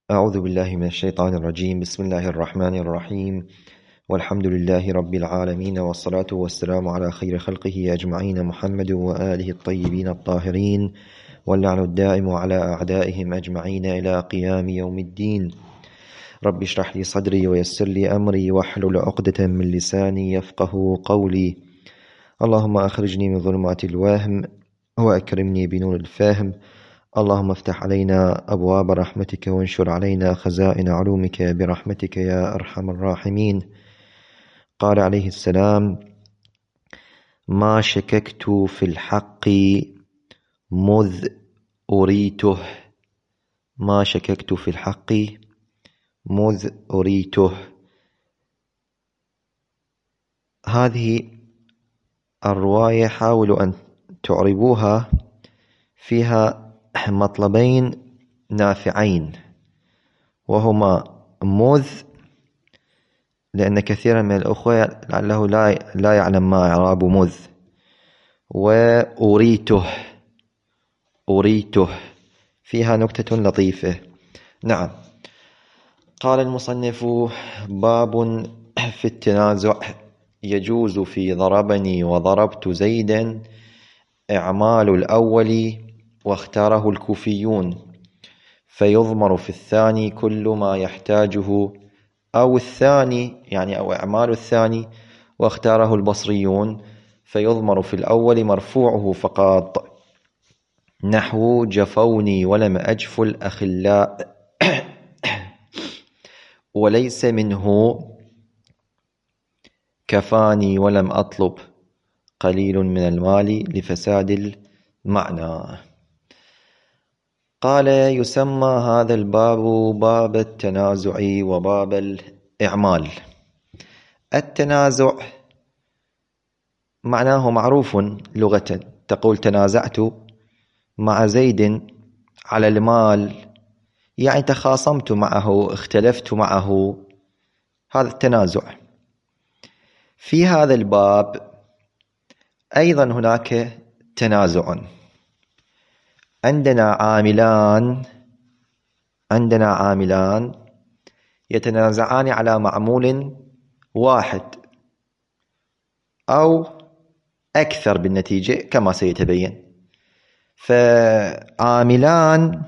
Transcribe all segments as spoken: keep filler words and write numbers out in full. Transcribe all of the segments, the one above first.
أعوذ بالله من الشيطان الرجيم. بسم الله الرحمن الرحيم، والحمد لله رب العالمين، والصلاة والسلام على خير خلقه أجمعين، محمد وآله الطيبين الطاهرين، واللعن الدائم على أعدائهم أجمعين إلى قيام يوم الدين. رب اشرح لي صدري ويسر لي أمري واحلل عقدة من لساني يفقه قولي. اللهم أخرجني من ظلمات الوهم وأكرمني بنور الفهم. اللهم افتح علينا أبواب رحمتك وانشر علينا خزائن علومك برحمتك يا أرحم الراحمين. قال عليه السلام: ما شككت في الحق مذ أريته. ما شككت في الحق مذ أريته. هذه الرواية حاولوا أن تعربوها، فيها مطلبين نافعين، وهما مذ، لأن كثيرا من الأخوة لعله لا لا يعلم ما إعراب مذ، وأريته. أريته فيها نكتة لطيفة. نعم. قال المصنف: باب في التنازع. يجوز في ضربني وضربت زيدا إعمال الأول، واختاره الكوفيون، فيضمر في الثاني كل ما يحتاجه، أو الثاني يعني أو إعمال الثاني، واختاره البصريون، فيضمر في الأول مرفوعه فقط، نحو جفوني ولم أجف الأخلاء. وليس منه كفاني ولم أطلب قليل من المال لفساد المعنى. قال: يسمى هذا الباب باب التنازع وباب الإعمال. التنازع معناه معروف لغة، تقول تنازعت مع زيد على المال، يعني تخاصمت معه، اختلفت معه، هذا التنازع. في هذا الباب أيضا هناك تنازع. عندنا عاملان عندنا عاملان يتنازعان على معمول واحد أو أكثر بالنتيجة كما سيتبين. فعاملان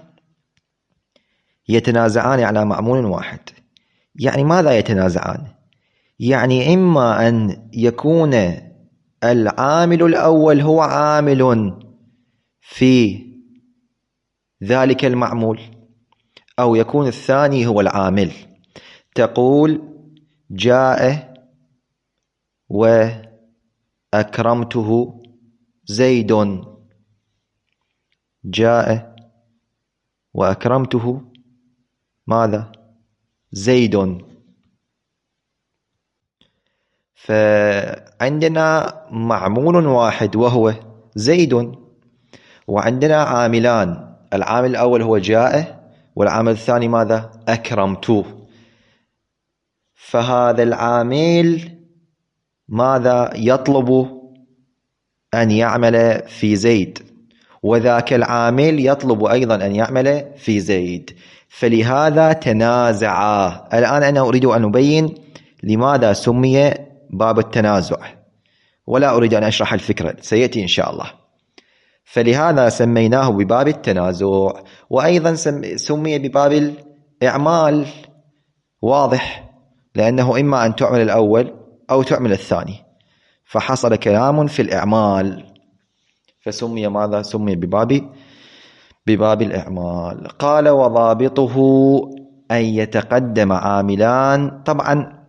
يتنازعان على معمول واحد، يعني ماذا يتنازعان؟ يعني إما أن يكون العامل الأول هو عامل في ذلك المعمول، أو يكون الثاني هو العامل. تقول: جاء وأكرمته زيد. جاء وأكرمته ماذا؟ زيد. فعندنا معمول واحد وهو زيد، وعندنا عاملان، العامل الأول هو جاء، والعامل الثاني ماذا؟ أكرمته. فهذا العامل ماذا يطلب؟ أن يعمل في زيد، وذاك العامل يطلب أيضا أن يعمل في زيد، فلهذا تنازعا. الآن أنا أريد أن أبين لماذا سمي باب التنازع، ولا أريد أن أشرح الفكرة، سيأتي إن شاء الله. فلهذا سميناه بباب التنازع، وأيضا سمي بباب الإعمال، واضح، لأنه إما أن تعمل الأول أو تعمل الثاني، فحصل كلام في الإعمال، فسمي ماذا؟ سمي بباب بباب الإعمال. قال: وضابطه أن يتقدم عاملان. طبعا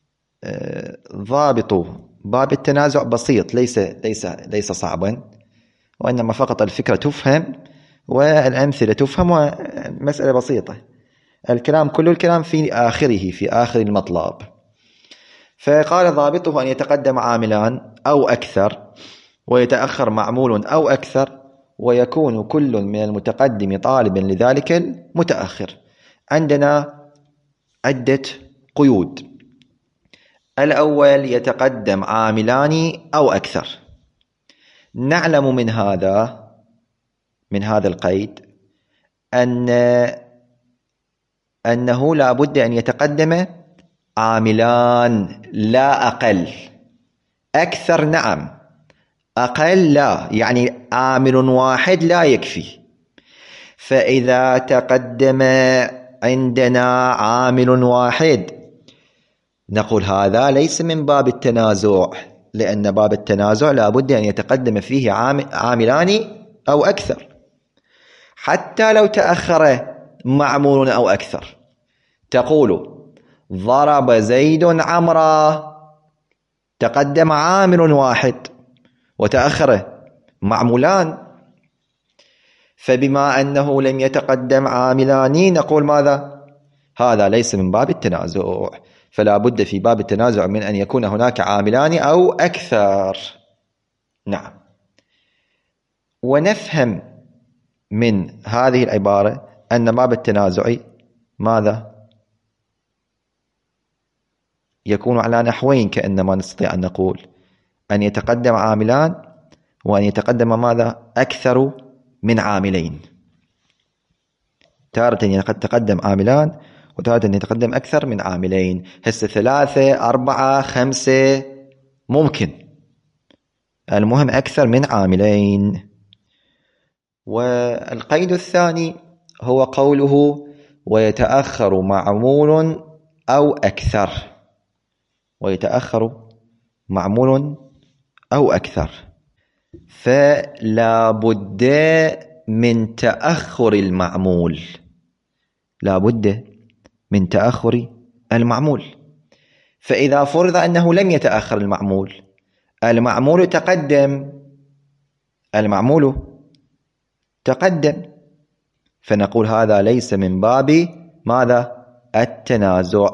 ضابط باب التنازع بسيط، ليس ليس ليس صعبا، وإنما فقط الفكرة تفهم والأمثلة تفهم، ومسألة بسيطة. الكلام كل الكلام في آخره، في آخر المطلب. فقال: ضابطه أن يتقدم عاملان أو أكثر، ويتأخر معمول أو أكثر، ويكون كل من المتقدم طالبا لذلك المتأخر. عندنا عدة قيود. الأول: يتقدم عاملان أو أكثر. نعلم من هذا من هذا القيد أن أنه لا بد أن يتقدم عاملان لا أقل. أكثر نعم، أقل لا، يعني عامل واحد لا يكفي. فإذا تقدم عندنا عامل واحد نقول هذا ليس من باب التنازع، لأن باب التنازع لا بد أن يتقدم فيه عاملان أو أكثر. حتى لو تأخر معمول أو أكثر، تقول ضرب زيد عمرا، تقدم عامل واحد وتأخر معمولان، فبما أنه لم يتقدم عاملان نقول ماذا؟ هذا ليس من باب التنازع، فلا بد في باب التنازع من أن يكون هناك عاملان أو أكثر. نعم. ونفهم من هذه العبارة أن باب التنازع ماذا؟ يكون على نحوين، كأنما نستطيع أن نقول أن يتقدم عاملان وأن يتقدم ماذا؟ أكثر من عاملين. تارة يتقدم عاملان وتارة يتقدم أكثر من عاملين. هسه ثلاثة أربعة خمسة ممكن، المهم أكثر من عاملين. والقيد الثاني هو قوله ويتأخر معمول أو أكثر، ويتأخر معمول أو أكثر، فلا بد من تأخر المعمول، لا بد من تأخر المعمول. فإذا فرض أنه لم يتأخر المعمول، المعمول تقدم، المعمول تقدم، فنقول هذا ليس من باب ماذا؟ التنازع،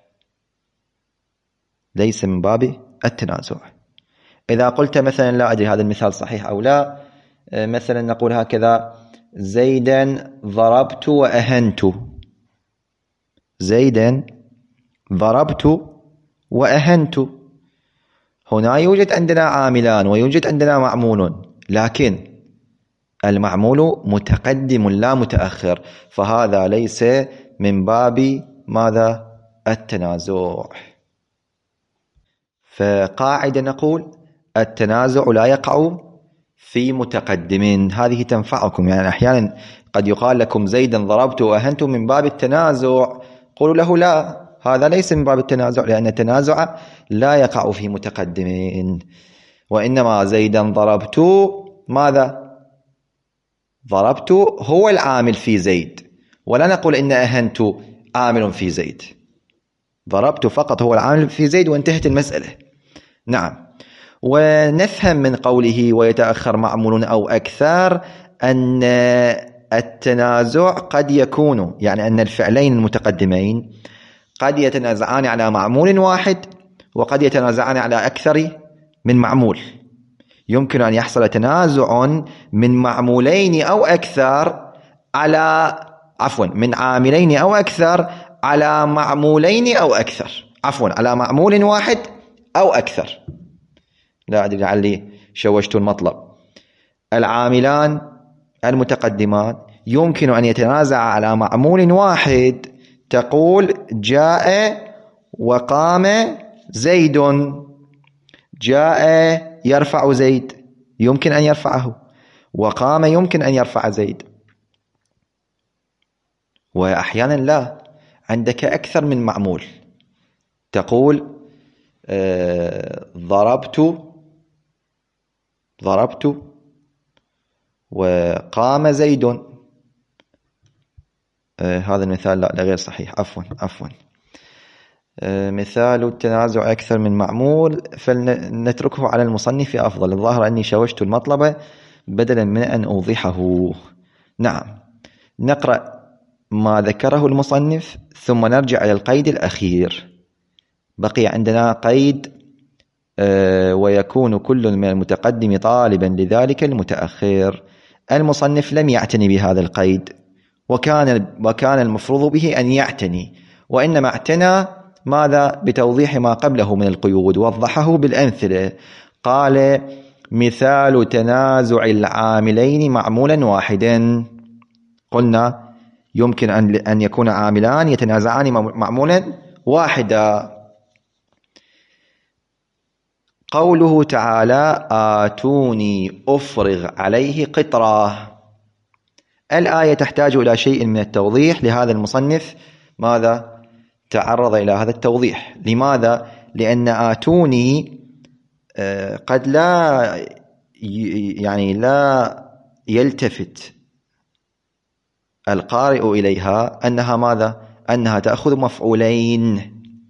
ليس من باب التنازع. إذا قلت مثلا، لا أدري هذا المثال صحيح أو لا، مثلا نقول هكذا: زيدا ضربت وأهنت، زيدا ضربت وأهنت. هنا يوجد عندنا عاملان ويوجد عندنا معمول، لكن المعمول متقدم لا متأخر، فهذا ليس من باب ماذا؟ التنازع. فقاعدة نقول التنازع لا يقع في متقدم. هذه تنفعكم، يعني أحيانا قد يقال لكم زيدا ضربت وأهنتم من باب التنازع، قولوا له لا، هذا ليس من باب التنازع، لأن التنازع لا يقع في متقدم، وإنما زيدا ضربت ماذا؟ ضربت هو العامل في زيد، ولا نقول إن أهنت عامل في زيد، ضربت فقط هو العامل في زيد وانتهت المسألة. نعم. ونفهم من قوله ويتأخر معمول أو أكثر أن التنازع قد يكون، يعني أن الفعلين المتقدمين قد يتنازعان على معمول واحد وقد يتنازعان على أكثر من معمول. يمكن أن يحصل تنازع من معمولين أو أكثر على عفوا من عاملين أو أكثر على معمولين أو أكثر، عفوا على معمول واحد أو أكثر. لا أدري لعلي شوشت المطلب. العاملان المتقدمان يمكن أن يتنازع على معمول واحد، تقول جاء وقام زيد، جاء يرفع زيد، يمكن أن يرفعه، وقام يمكن أن يرفع زيد. وأحيانا لا، عندك أكثر من معمول، تقول آه ضربت ضربت وقام زيد. آه هذا المثال لا غير صحيح، عفوا عفوا آه مثال التنازع أكثر من معمول فلنتركه على المصنف أفضل. الظاهر أني شوشت المطلب بدلا من أن أوضحه. نعم. نقرأ ما ذكره المصنف ثم نرجع إلى القيد الأخير. بقي عندنا قيد آه ويكون كل من المتقدم طالبا لذلك المتأخر. المصنف لم يعتني بهذا القيد، وكان وكان المفروض به أن يعتني، وإنما اعتنى ماذا؟ بتوضيح ما قبله من القيود، وضحه بالأمثلة. قال مثال تنازع العاملين معمولا واحدا. قلنا يمكن أن أن يكون عاملان يتنازعان معمولا واحدا. قوله تعالى آتوني أفرغ عليه قطرة، الآية تحتاج إلى شيء من التوضيح، لهذا المصنف ماذا تعرض إلى هذا التوضيح. لماذا؟ لأن آتوني قد لا يعني لا يلتفت القارئ إليها أنها ماذا؟ أنها تأخذ مفعولين.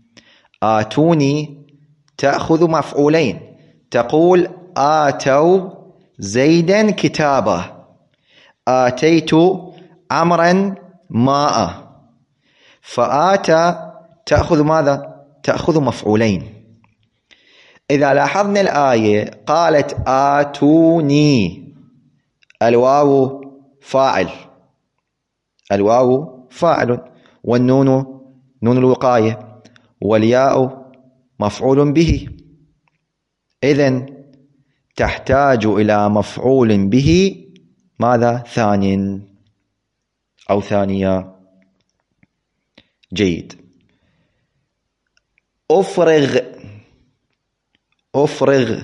آتوني تأخذ مفعولين، تقول آتوا زيدا كتابه، آتيت عمرا ماء، فآتى تأخذ ماذا؟ تأخذ مفعولين. إذا لاحظنا الآية قالت آتوني، الواو فاعل، الواو فاعل، والنون نون الوقاية، والياء مفعول به، إذن تحتاج إلى مفعول به ماذا؟ ثانٍ أو ثانية. جيد. أفرغ، أفرغ،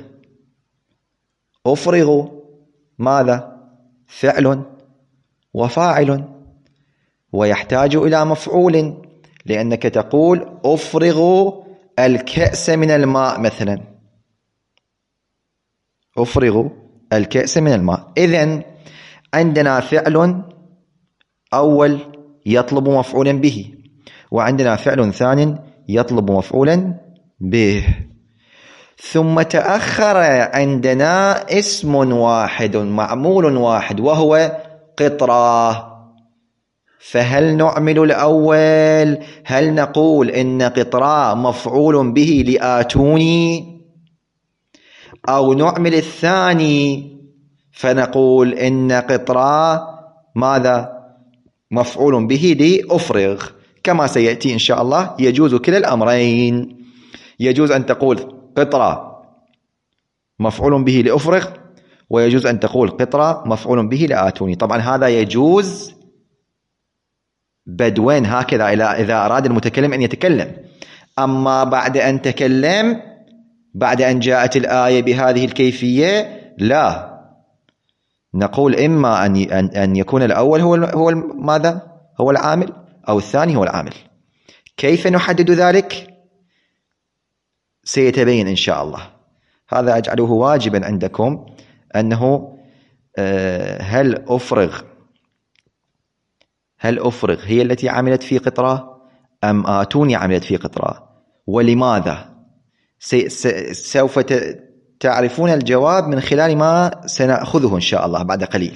أفرغ ماذا؟ فعل وفاعل، ويحتاج إلى مفعول، لأنك تقول أفرغ الكأس من الماء مثلا، أفرغ الكأس من الماء. إذن عندنا فعل أول يطلب مفعولا به، وعندنا فعل ثاني يطلب مفعولا به، ثم تأخر عندنا اسم واحد معمول واحد وهو قطرة. فهل نعمل الأول؟ هل نقول إن قطرة مفعول به لآتوني، أو نعمل الثاني فنقول إن قطرة ماذا؟ مفعول به لأفرغ، كما سيأتي إن شاء الله. يجوز كلا الأمرين، يجوز أن تقول قطرة مفعول به لأفرغ، ويجوز أن تقول قطرة مفعول به لآتوني. طبعا هذا يجوز بدوين هكذا إذا أراد المتكلم أن يتكلم، أما بعد أن تكلم، بعد أن جاءت الآية بهذه الكيفية، لا، نقول إما أن أن يكون الأول هو هو ماذا؟ هو العامل، أو الثاني هو العامل. كيف نحدد ذلك؟ سيتبين إن شاء الله. هذا أجعله واجبا عندكم، أنه هل أفرغ هل أفرغ هي التي عملت في قطرة، أم آتوني عملت في قطرة؟ ولماذا؟ سوف تعرفون الجواب من خلال ما سنأخذه إن شاء الله بعد قليل.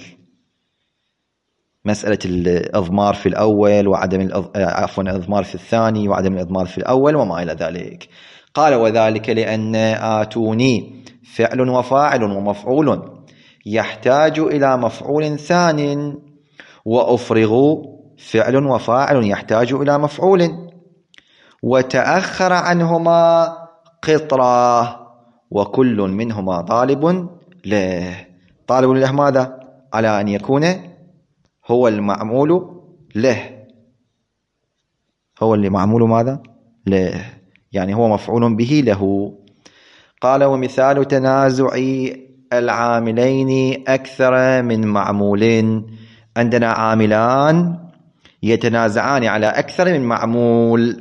مسألة الإضمار في الأول وعدم الأض... عفوا الإضمار في الثاني وعدم الإضمار في الأول وما إلى ذلك. قال وذلك لأن آتوني فعل وفاعل ومفعول يحتاج إلى مفعول ثان، وأفرغ فعل وفاعل يحتاج إلى مفعول، وتأخر عنهما قطرة، وكل منهما طالب له. طالب له ماذا؟ على أن يكون هو المعمول له، هو اللي معمول ماذا؟ له، يعني هو مفعول به له. قال ومثال تنازع العاملين أكثر من معمول، عندنا عاملان يتنازعان على أكثر من معمول.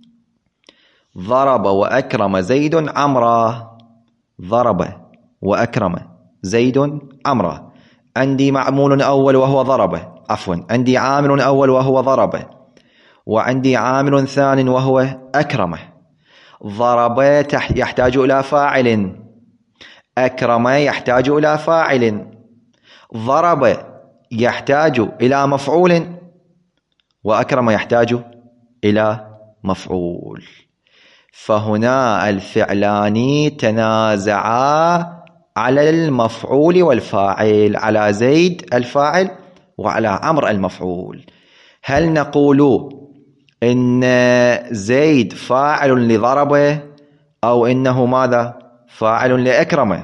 ضرب وأكرم زيد عمرا، ضرب وأكرم زيد عمرا، عندي معمول أول وهو ضرب، عفوا عندي عامل أول وهو ضرب، وعندي عامل ثاني وهو أكرمه. ضرب يحتاج إلى فاعل، أكرم يحتاج إلى فاعل، ضرب يحتاج إلى مفعول، وأكرم يحتاج إلى مفعول. فهنا الفعلان تنازعا على المفعول والفاعل، على زيد الفاعل وعلى عمرو المفعول. هل نقول إن زيد فاعل لضربه، أو إنه ماذا؟ فاعل لأكرمه؟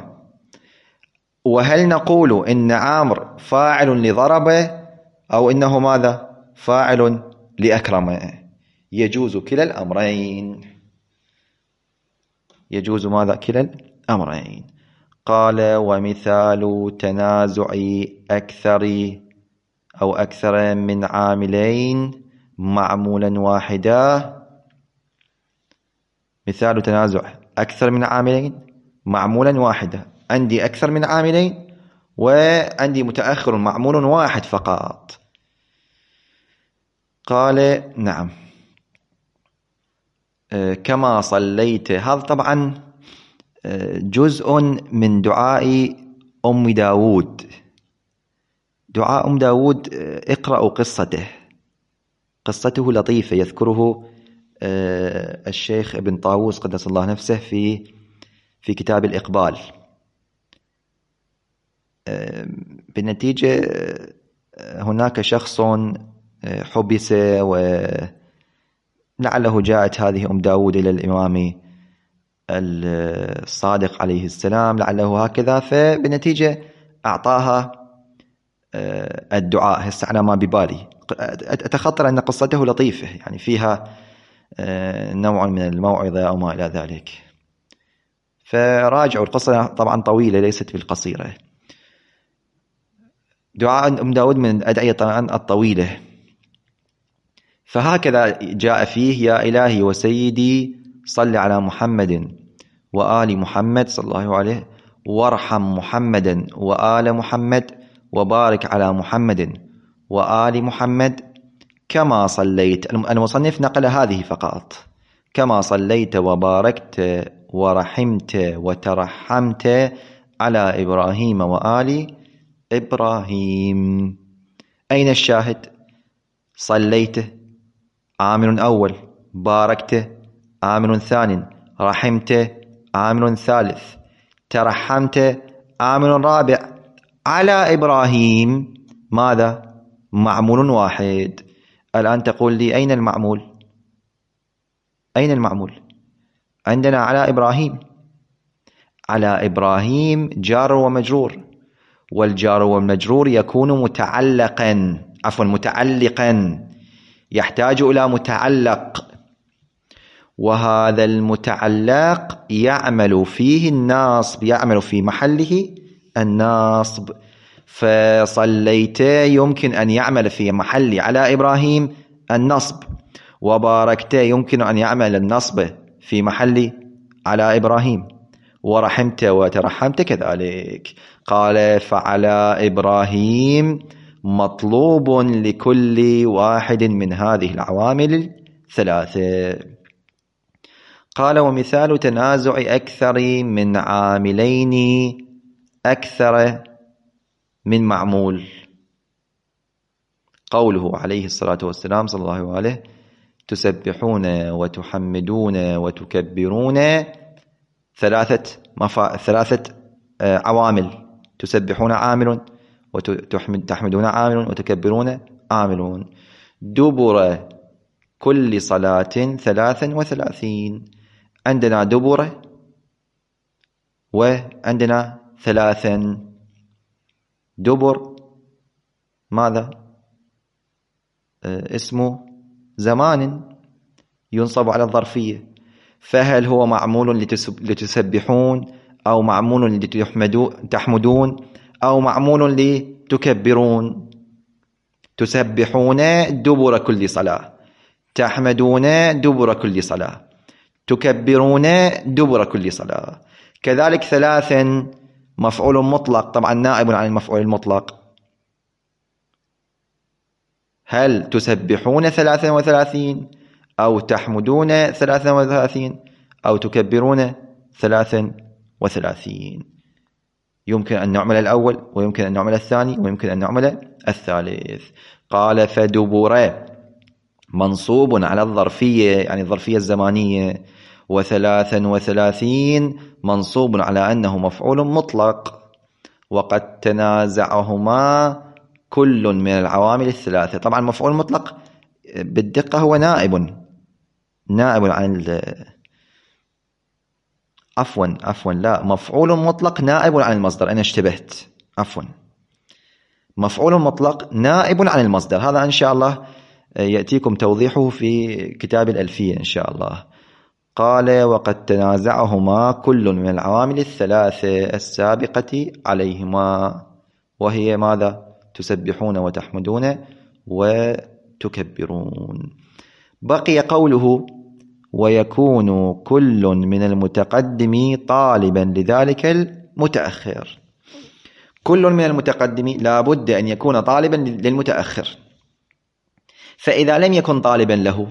وهل نقول إن عمرو فاعل لضربه، أو إنه ماذا؟ فاعل لأكرم، يجوز كلا الأمرين، يجوز ماذا؟ كلا الأمرين. قال ومثال تنازع أكثر أو أكثر من عاملين معمولا واحدا. مثال تنازع أكثر من عاملين معمولا واحدا، عندي أكثر من عاملين وعندي متأخر معمول واحد فقط. قال نعم كما صليت. هذا طبعا جزء من دعاء أم داود. دعاء أم داود اقرأوا قصته، قصته لطيفة، يذكره الشيخ ابن طاووس قدس الله نفسه في في كتاب الإقبال. بالنتيجة هناك شخص حبس، ولعله جاءت هذه أم داود إلى الإمام الصادق عليه السلام، لعله هكذا، فبالنتيجة أعطاها الدعاء. هسه على ما ببالي أتخطر أن قصته لطيفة، يعني فيها نوع من الموعظة أو ما إلى ذلك، فراجعوا القصة، طبعا طويلة ليست بالقصيرة. دعاء أم داود من الأدعية طبعا الطويلة، فهكذا جاء فيه: يا إلهي وسيدي صل على محمد وآل محمد صلى الله عليه، وارحم محمدا وآل محمد، وبارك على محمد وآل محمد كما صليت. المصنف نقل هذه فقط: كما صليت وباركت ورحمت وترحمت على إبراهيم وآل إبراهيم. أين الشاهد؟ صليت عامل أول، باركت عامل ثاني، رحمت عامل ثالث، ترحمت عامل رابع، على إبراهيم ماذا؟ معمول واحد. الآن تقول لي أين المعمول؟ أين المعمول؟ عندنا على إبراهيم. على إبراهيم جار ومجرور، والجار والمجرور يكون متعلقا، عفوا متعلقا، يحتاج إلى متعلق، وهذا المتعلق يعمل فيه الناصب، يعمل في محله الناصب. فصليت يمكن أن يعمل في محل على إبراهيم النصب، وباركت يمكن أن يعمل النصب في محل على إبراهيم، ورحمت وترحمت كذلك. قال فعلى إبراهيم مطلوب لكل واحد من هذه العوامل الثلاثة. قال ومثال تنازع أكثر من عاملين أكثر من معمول، قوله عليه الصلاة والسلام صلى الله عليه: تسبحون وتحمدون وتكبرون. ثلاثة مفا... ثلاثة عوامل: تسبحون عامل، وتحمدون عامل، وتكبرون عامل. دبر كل صلاة ثلاثا وثلاثين. عندنا دبر وعندنا ثلاثا. دبر ماذا؟ اسمه زمان ينصب على الظرفية، فهل هو معمول لتسبحون، أو معمول لتحمدون، أو معمول لتكبرون؟ تسبحون دبر كل صلاة، تحمدون دبر كل صلاة، تكبرون دبر كل صلاة. كذلك ثلاثا مفعول مطلق، طبعا نائب عن المفعول المطلق. هل تسبحون ثلاثا وثلاثين، أو تحمدون ثلاثا وثلاثين، أو تكبرون ثلاثا وثلاثين؟ يمكن أن نعمل الأول، ويمكن أن نعمل الثاني، ويمكن أن نعمل الثالث. قال فدبر منصوب على الظرفية، يعني الظرفية الزمانية، وثلاثا وثلاثين منصوب على أنه مفعول مطلق، وقد تنازعهما كل من العوامل الثلاثة. طبعا مفعول مطلق بالدقة هو نائب نائب عن ال... عفوا عفوا لا مفعول مطلق نائب عن المصدر. أنا اشتبهت، عفوا. مفعول مطلق نائب عن المصدر، هذا إن شاء الله يأتيكم توضيحه في كتاب الألفية إن شاء الله. قال: وقد تنازعهما كل من العوامل الثلاثة السابقة عليهما، وهي ماذا؟ تسبحون وتحمدون وتكبرون. بقي قوله: ويكون كل من المتقدم طالبا لذلك المتأخر. كل من المتقدم لا بد أن يكون طالبا للمتأخر، فإذا لم يكن طالبا له،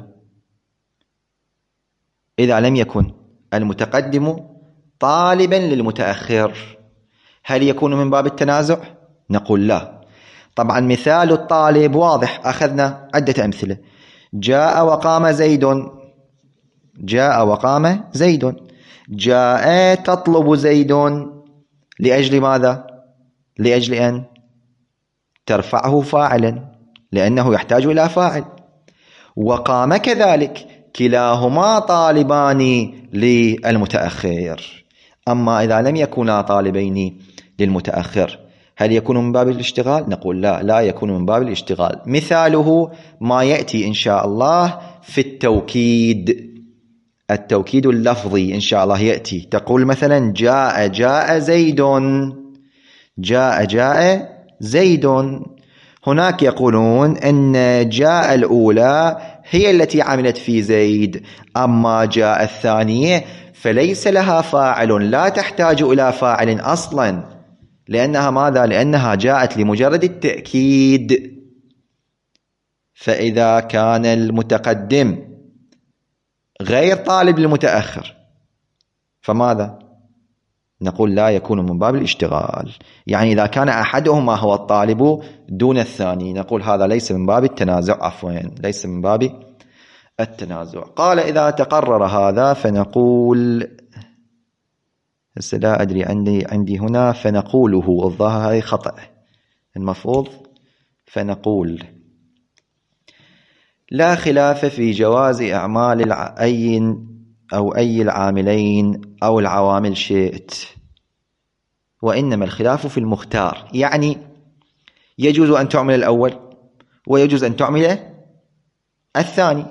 إذا لم يكن المتقدم طالبا للمتأخر، هل يكون من باب التنازع؟ نقول لا. طبعا مثال الطالب واضح، أخذنا عدة أمثلة. جاء وقام زيد، جاء وقام زيد. جاء تطلب زيد لأجل ماذا؟ لأجل أن ترفعه فاعلا، لأنه يحتاج إلى فاعل. وقام كذلك، كلاهما طالبان للمتأخر. أما إذا لم يكونا طالبين للمتأخر، هل يكون من باب الاشتغال؟ نقول لا، لا يكون من باب الاشتغال. مثاله ما يأتي إن شاء الله في التوكيد، التوكيد اللفظي إن شاء الله يأتي. تقول مثلا: جاء جاء زيد، جاء جاء زيد. هناك يقولون أن جاء الأولى هي التي عملت في زيد، أما جاء الثانية فليس لها فاعل، لا تحتاج إلى فاعل أصلا، لأنها ماذا؟ لأنها جاءت لمجرد التأكيد. فإذا كان المتقدم غير طالب للمتأخر فماذا؟ نقول لا يكون من باب الاشتغال. يعني إذا كان أحدهما هو الطالب دون الثاني، نقول هذا ليس من باب التنازع، عفوا ليس من باب التنازع. قال: إذا تقرر هذا فنقول، بس لا أدري، عندي عندي هنا فنقوله، الظاهر هذه خطأ، المفروض فنقول. لا خلاف في جواز أعمال أي أو أي العاملين أو العوامل شئت، وإنما الخلاف في المختار. يعني يجوز أن تعمل الأول ويجوز أن تعمل الثاني،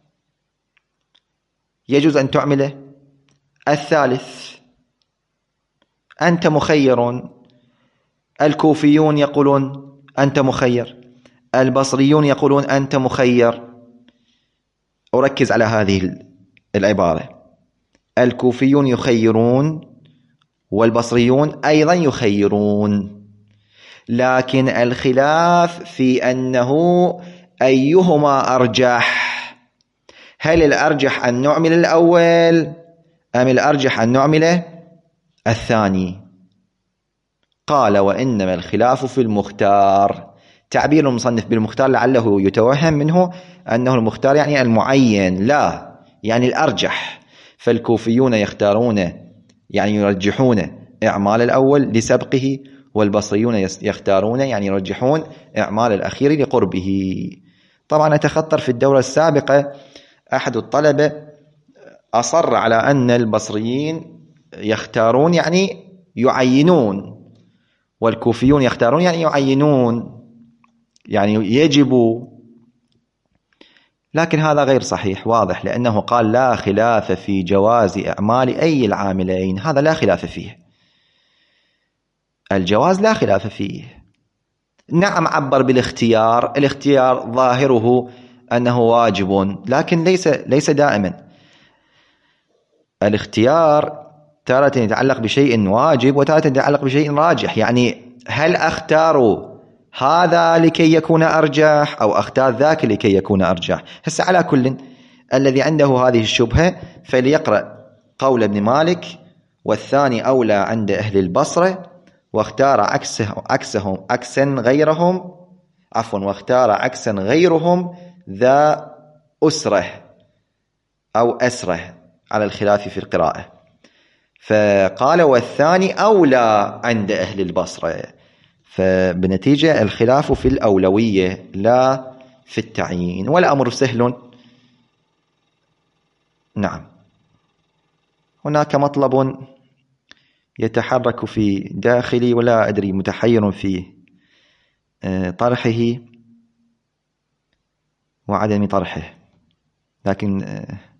يجوز أن تعمل الثالث. أنت مخير. الكوفيون يقولون أنت مخير، البصريون يقولون أنت مخير. أركز على هذه العبارة: الكوفيون يخيرون والبصريون أيضا يخيرون، لكن الخلاف في أنه أيهما أرجح. هل الأرجح أن نعمل الأول أم الأرجح أن نعمل الثاني؟ قال: وإنما الخلاف في المختار. تعبير المصنف بالمختار لعله يتوهم منه أنه المختار يعني المعين، لا، يعني الأرجح. فالكوفيون يختارون يعني يرجحون إعمال الأول لسبقه، والبصريون يختارون يعني يرجحون إعمال الأخير لقربه. طبعا أتخطر في الدورة السابقة أحد الطلبة أصر على أن البصريين يختارون يعني يعينون، والكوفيون يختارون يعني يعينون، يعني يجب. لكن هذا غير صحيح واضح، لأنه قال: لا خلاف في جواز أعمال أي العاملين. هذا لا خلاف فيه، الجواز لا خلاف فيه. نعم عبر بالاختيار، الاختيار ظاهره أنه واجب، لكن ليس ليس دائما. الاختيار تارة يتعلق بشيء واجب وتارة يتعلق بشيء راجح. يعني هل أختار هذا لكي يكون أرجح أو أختار ذاك لكي يكون أرجح؟ هسه على كل الذي عنده هذه الشبهة فليقرأ قول ابن مالك: والثاني أولى عند أهل البصرة، واختار عكسه عكسهم عكسا غيرهم عفوا واختار عكسا غيرهم ذا أسره أو أسره على الخلاف في القراءة. فقال: والثاني أولى عند أهل البصرة، فبنتيجة الخلاف في الأولوية لا في التعيين، والأمر سهل. نعم، هناك مطلب يتحرك في داخلي ولا أدري، متحير في طرحه. وعدم طرحه، لكن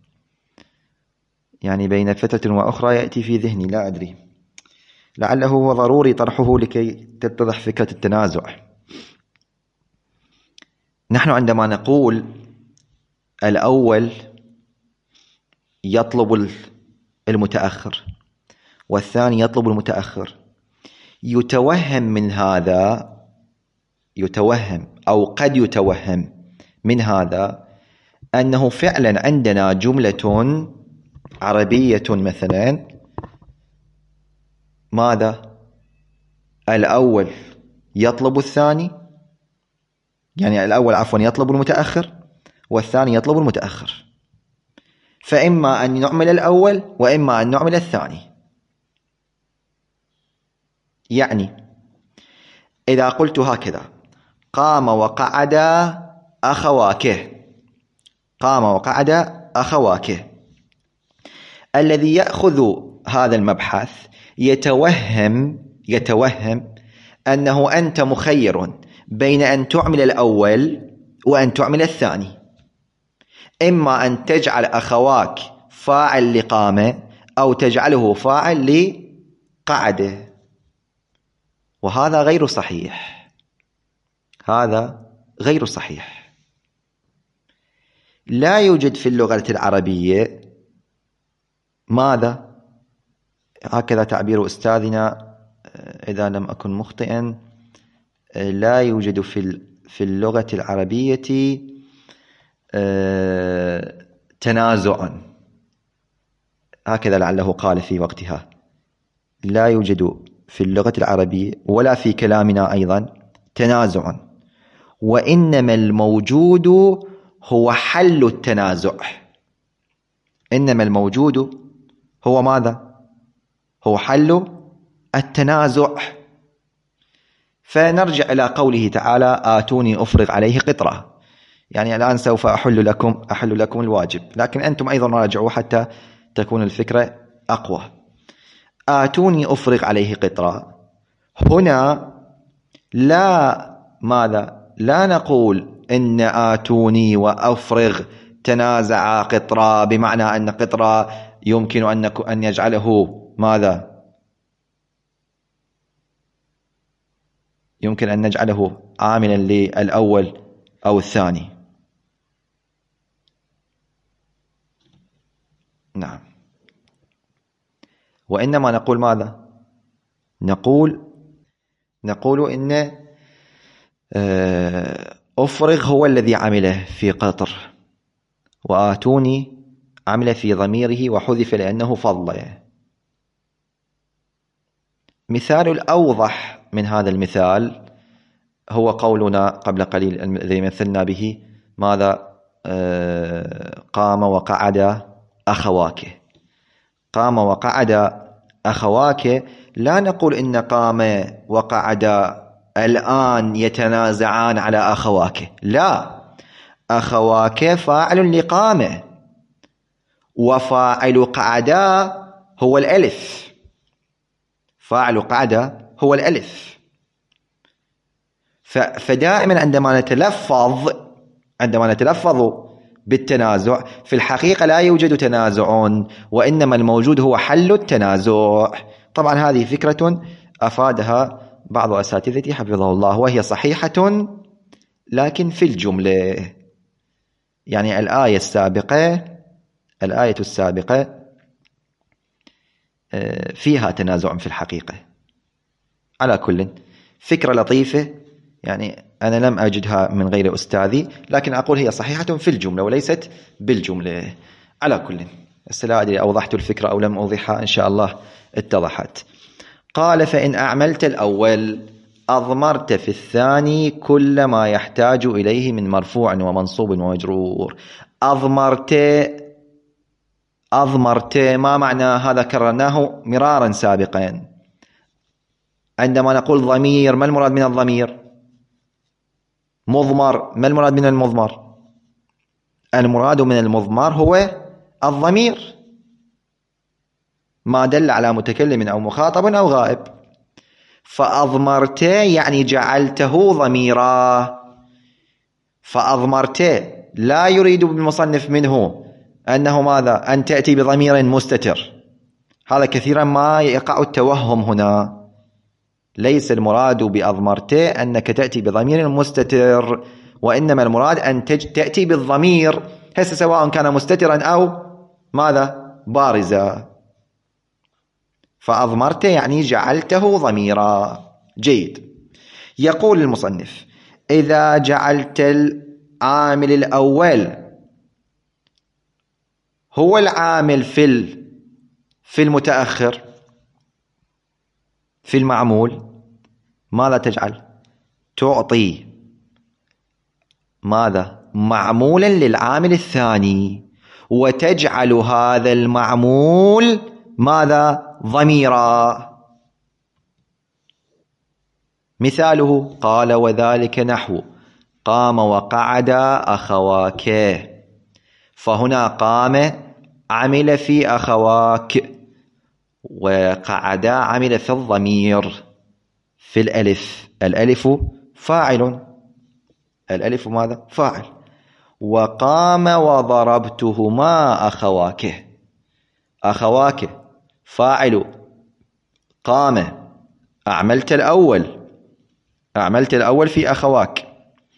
يعني بين فترة وأخرى يأتي في ذهني، لا أدري، لعله هو ضروري طرحه لكي تتضح فكرة التنازع. نحن عندما نقول الأول يطلب المتأخر والثاني يطلب المتأخر، يتوهم من هذا، يتوهم أو قد يتوهم من هذا أنه فعلا عندنا جملة عربية مثلا ماذا؟ الأول يطلب الثاني، يعني الأول عفوا يطلب المتأخر والثاني يطلب المتأخر، فإما أن نعمل الأول وإما أن نعمل الثاني. يعني إذا قلت هكذا: قام وقعد أخواكه، قام وقعد أخواكه، الذي يأخذ هذا المبحث يتوهم يتوهم أنه أنت مخير بين أن تعمل الأول وأن تعمل الثاني، إما أن تجعل أخواك فاعل لقامة أو تجعله فاعل لقعده، وهذا غير صحيح، هذا غير صحيح. لا يوجد في اللغة العربية ماذا؟ هكذا تعبير أستاذنا إذا لم أكن مخطئا، لا يوجد في في اللغة العربية تنازع، هكذا لعله قال في وقتها. لا يوجد في اللغة العربية ولا في كلامنا أيضا تنازع، وإنما الموجود هو حل التنازع. إنما الموجود هو ماذا؟ هو حل التنازع. فنرجع إلى قوله تعالى: آتوني أفرغ عليه قطرة، يعني الآن سوف أحل لكم أحل لكم الواجب، لكن أنتم أيضا راجعوا حتى تكون الفكرة أقوى. آتوني أفرغ عليه قطرة، هنا لا ماذا؟ لا نقول إن آتوني وأفرغ تنازع قطرة، بمعنى أن قطرة يمكن أن أن يجعله ماذا؟ يمكن أن نجعله عاملا للأول أو الثاني. نعم، وإنما نقول ماذا؟ نقول نقول إن أفرغ هو الذي عمله في قطر، وآتوني عمل في ضميره وحذف لأنه فضل. مثال الأوضح من هذا المثال هو قولنا قبل قليل الذي مثلنا به ماذا؟ قام وقعد أخواك. قام وقعد أخواك، لا نقول إن قام وقعد الآن يتنازعان على أخواك، لا، أخواك فاعل لقامه، وفاعل قعدا هو الألف، فاعل قعدا هو الألف. فدائما عندما نتلفظ عندما نتلفظ بالتنازع في الحقيقة لا يوجد تنازع، وإنما الموجود هو حل التنازع. طبعا هذه فكرة أفادها بعض أساتذتي حفظه الله، وهي صحيحة لكن في الجملة. يعني الآية السابقة الآية السابقة فيها تنازع في الحقيقة. على كل، فكرة لطيفة، يعني أنا لم أجدها من غير أستاذي، لكن أقول هي صحيحة في الجملة وليست بالجملة. على كل، لا أدري أوضحت الفكرة أو لم أوضحها، إن شاء الله اتضحت. قال: فإن أعملت الأول أضمرت في الثاني كل ما يحتاج إليه من مرفوع ومنصوب ومجرور. أضمرت أضمرت ما معنى هذا؟ كررناه مرارا سابقا. عندما نقول ضمير، ما المراد من الضمير؟ مضمر، ما المراد من المضمر؟ المراد من المضمر هو الضمير، ما دل على متكلم أو مخاطب أو غائب. فأضمرت يعني جعلته ضميرا، فأضمرت لا يريد بالمصنف منه أنه ماذا؟ أن تأتي بضمير مستتر. هذا كثيرا ما يقع التوهم هنا. ليس المراد بأضمرته أنك تأتي بضمير مستتر، وإنما المراد أن تأتي بالضمير هسه سواء كان مستترا أو ماذا؟ بارزا. فأضمرته يعني جعلته ضميرا. جيد. يقول المصنف: إذا جعلت العامل الأول هو العامل في في المتأخر في المعمول، ماذا تجعل؟ تعطي ماذا؟ معمولا للعامل الثاني، وتجعل هذا المعمول ماذا؟ ضميرا. مثاله قال: وذلك نحو قام وقعد أخواك. فهنا قام عمل في أخواك، وقعد عمل في الضمير في الألف. الألف فاعل، الألف ماذا؟ فاعل. وقام وضربتهما أخواك. أخواك فاعل، قام أعملت الأول، أعملت الأول في أخواك،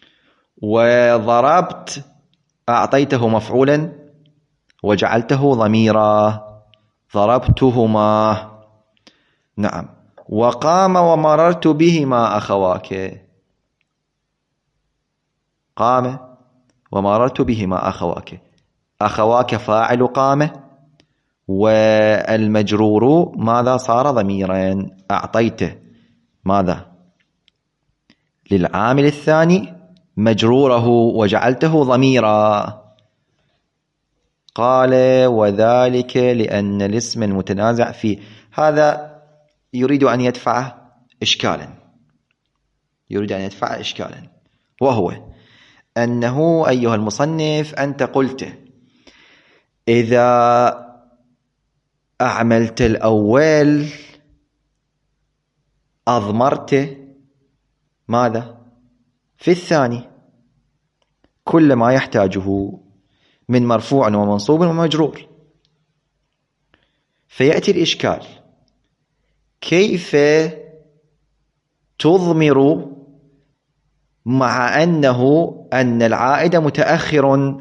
وضربت أعطيته مفعولا وجعلته ضميرا، ضربتهما. نعم. وقام ومررت بهما أخواك. قام ومررت بهما أخواك. أخواك فاعل قام، والمجرور ماذا؟ صار ضميرا. أعطيته ماذا؟ للعامل الثاني مجروره وجعلته ضميرا. قال: وذلك لأن الاسم المتنازع فيه. هذا يريد أن يدفع إشكالا، يريد أن يدفع إشكالا، وهو أنه أيها المصنف أنت قلت إذا أعملت الأول أضمرت ماذا؟ في الثاني كل ما يحتاجه من مرفوع ومنصوب ومجرور. فيأتي الإشكال: كيف تضمر مع أنه أن العائد متأخر؟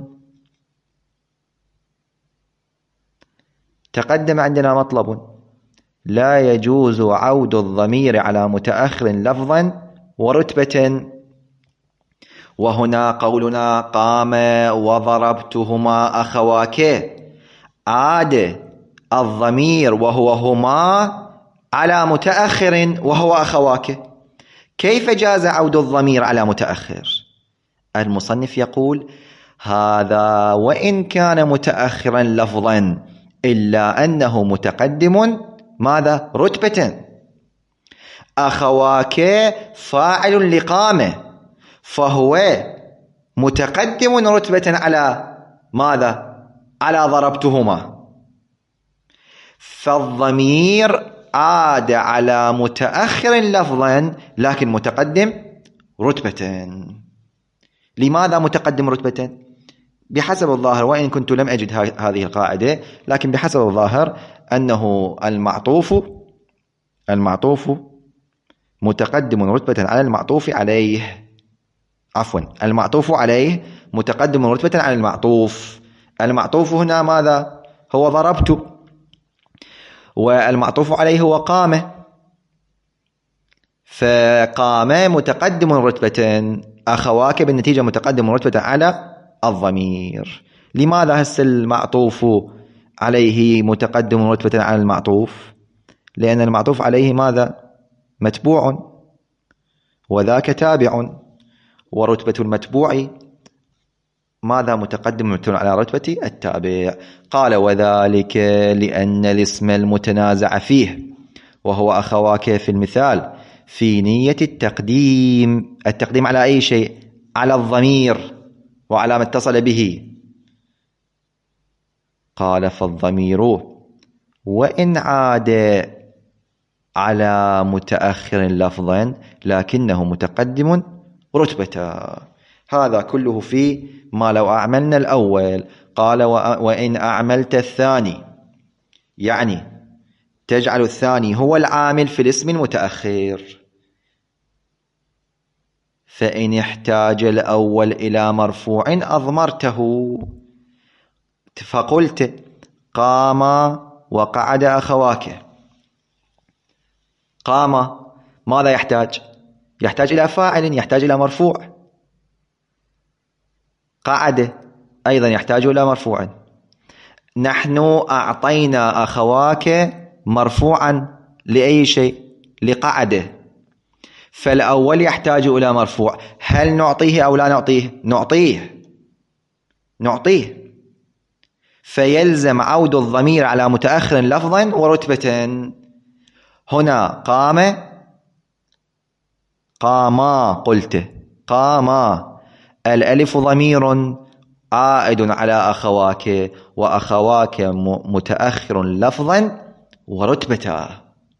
تقدم عندنا مطلب: لا يجوز عود الضمير على متأخر لفظا ورتبة. وهنا قولنا قام وضربتهما أخواك، عاد الضمير وهو هما على متأخر وهو أخواك. كيف جاز عود الضمير على متأخر؟ المصنف يقول: هذا وإن كان متأخرا لفظا إلا أنه متقدم ماذا؟ رتبة. أخواك فاعل لقامه، فهو متقدم رتبة على ماذا؟ على ضربتهما. فالضمير عاد على متأخر لفظا لكن متقدم رتبة. لماذا متقدم رتبة؟ بحسب الظاهر، وإن كنت لم أجد هذه القاعدة، لكن بحسب الظاهر أنه المعطوف المعطوف متقدم رتبة على المعطوف عليه. عفوا، المعطوف عليه متقدم رتبة على المعطوف. المعطوف هنا ماذا؟ هو ضربت، والمعطوف عليه هو قام. فقام متقدم رتبة، أخواك بالنتيجة متقدم رتبة على الضمير. لماذا هسه المعطوف عليه متقدم رتبة على المعطوف؟ لأن المعطوف عليه ماذا؟ متبوع، وذاك تابع، ورتبة المتبوع ماذا؟ متقدم على رتبة التابع. قال: وذلك لأن الاسم المتنازع فيه وهو أخواك في المثال في نية التقديم. التقديم على أي شيء؟ على الضمير وعلى ما اتصل به. قال: فالضمير وإن عاد على متأخر لفظا لكنه متقدم رتبة. هذا كله في ما لو أعملنا الأول. قال وإن أعملت الثاني، يعني تجعل الثاني هو العامل في الاسم المتأخر. فإن احتاج الأول إلى مرفوع أضمرته. فقلت قام وقعد أخواك. قام ماذا يحتاج؟ يحتاج إلى فاعل، يحتاج إلى مرفوع. قعد أيضا يحتاج إلى مرفوع. نحن أعطينا أخواك مرفوعا لأي شيء؟ لقعده. فالأول يحتاج إلى مرفوع. هل نعطيه أو لا نعطيه؟ نعطيه نعطيه فيلزم عود الضمير على متأخر لفظا ورتبة. هنا قام قاما، قلت قاما، الألف ضمير عائد على أخواك، وأخواك متأخر لفظا ورتبة،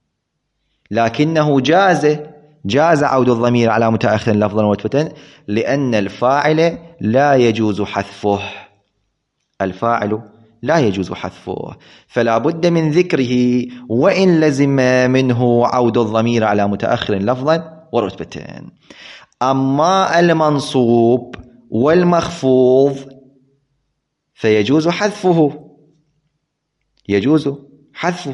لكنه جاز جاز عود الضمير على متأخر لفظا ورتبة لأن الفاعل لا يجوز حذفه. الفاعل لا يجوز حذفه، فلا بد من ذكره وإن لزم منه عود الضمير على متأخر لفظا ورتبة. أما المنصوب والمخفوض فيجوز حذفه، يجوز حذفه،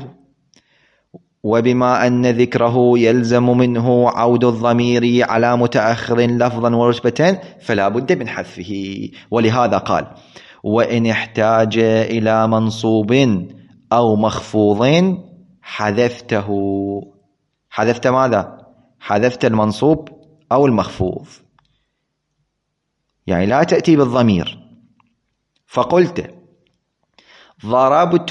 وبما أن ذكره يلزم منه عود الضمير على متأخر لفظا ورتبة فلا بد من حذفه. ولهذا قال وإن احتاج إلى منصوب أو مخفوض حذفته. حذفت ماذا؟ حذفت المنصوب أو المخفوض، يعني لا تأتي بالضمير. فقلت ضربت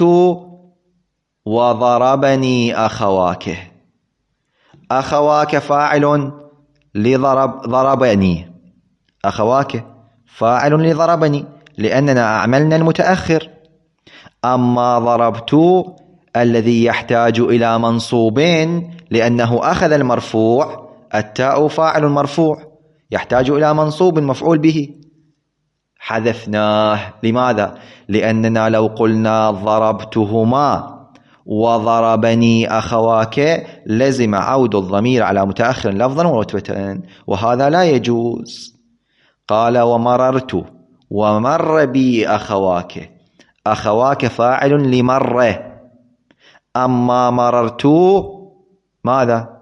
وضربني أخواك. أخواك فاعل لضرب ضربني، أخواك فاعل لضربني لأننا أعملنا المتأخر. أما ضربت الذي يحتاج إلى منصوبين لأنه أخذ المرفوع، التاء فاعل مرفوع يحتاج إلى منصوب مفعول به، حذفناه. لماذا؟ لأننا لو قلنا ضربتهما وضربني أخواك لزم عود الضمير على متأخر لفظا ورتبة، وهذا لا يجوز. قال ومررت ومر بي أخواك. أخواك فاعل لمره، أما مررت ماذا؟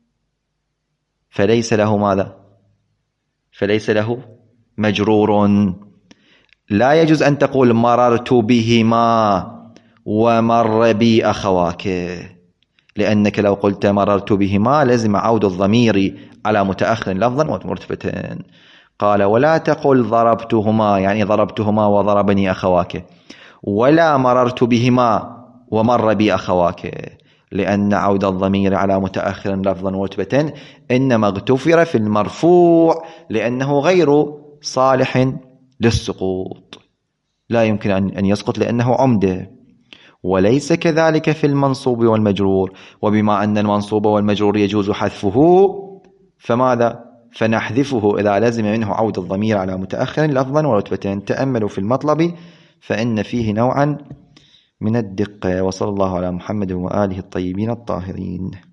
فليس له ماذا؟ فليس له مجرور. لا يجوز أن تقول مررت بهما ومر بي أخواك، لأنك لو قلت مررت بهما لازم عود الضمير على متأخر لفظا ومرتبة. قال ولا تقل ضربتهما يعني ضربتهما وضربني أخواك، ولا مررت بهما ومر بي أخواك، لأن عود الضمير على متأخر لفظا ورتبة إنما اغتفر في المرفوع لأنه غير صالح للسقوط، لا يمكن أن يسقط لأنه عمده. وليس كذلك في المنصوب والمجرور، وبما أن المنصوب والمجرور يجوز حذفه فماذا؟ فنحذفه إذا لزم منه عود الضمير على متأخر لفظا ورتبة. تأملوا في المطلب فإن فيه نوعا من الدقة. وصلى الله على محمد وآله الطيبين الطاهرين.